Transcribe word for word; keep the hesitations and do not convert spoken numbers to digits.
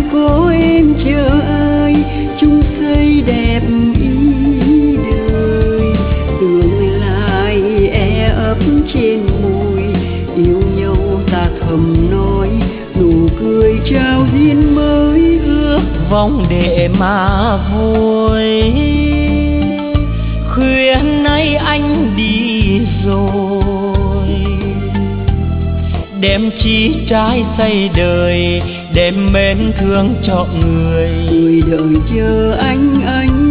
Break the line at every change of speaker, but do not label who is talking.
có em chờ ai chung xây đẹp ý đời. Tương lai e ấp trên môi, yêu nhau ta thầm nói, nụ cười trao duyên mới ước
vọng để mà vui. Khuya nay anh đi rồi, đem chí trái xây đời, đem mến thương cho người.
Người đợi chờ anh anh